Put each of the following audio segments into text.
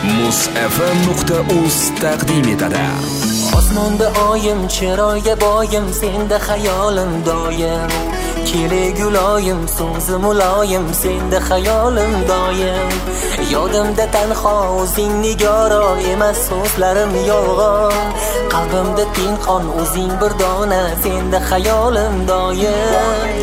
musfm.uz taqdim etadi. Osmonda oyim, chiroyga boyim, senda xayolim doim. Keleguloyim, so'zi muloyim, senda xayolim doim. Yodimda tanho o'zing nigoro, emas so'zlarim yolg'on. Qalbimda pinhon o'zing bir dona, senda xayolim doim.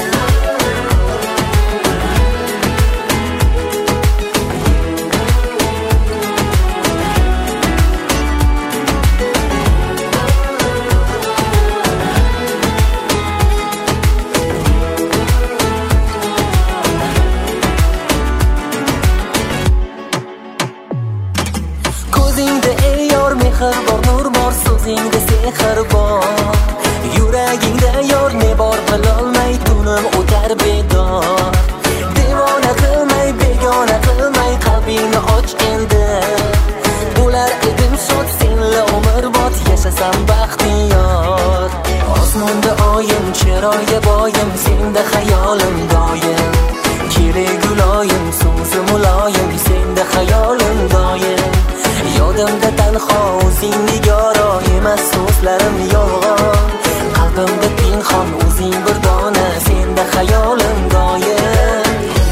Ko'zingda ey yor mehr bor, nur bor, so'zingda sehr bor. Yuragingda yor ne bor bilolmay, tunim o'tar bedor. Devona qilmay, begona qilmay, qalbingni och endi. Bo'lar edim shod, senla umrbod yashasam baxtiyor. Osmonda oyim, chiroyga boyim, senda xayolim doim. Keleguloyim, so'zi muloyim, senda xayolim doim. Yodimda tanho o'zing nigoro, emas so'zlarim yolg'on. Qalbimda pinhon o'zing bir dona, senda xayolim doim.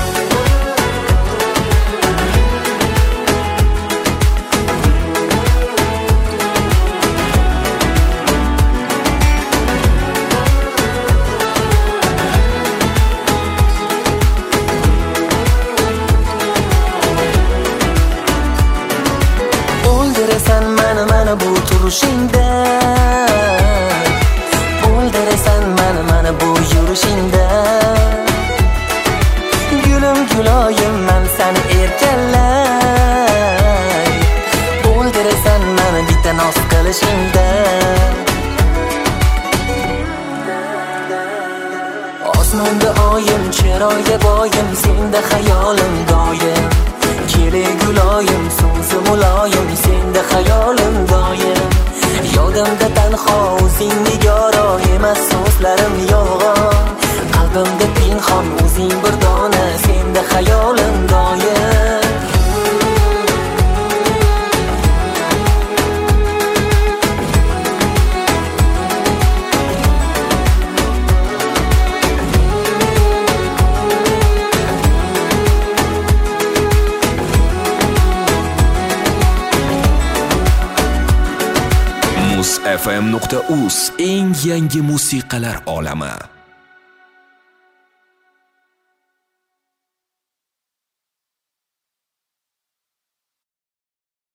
O'ldirasan mani bu turishingda, o'ldirasan mani bu yurishingda. Gulim guloyim, men seni erkalay. O'ldirasan mani bitta noz qilishingda. Osmonda oyim, chiroyga boyim, senda xayolim doim. Keleguloyim, so'zi muloyim, senda xayolim doim. Yodimda tanho o'zing nigoro, emas so'zlarim yolg'on. Qalbimda pinhon o'zing bir dona, senda xayolim doim. musfm.uz eng yangi musiqalar olami.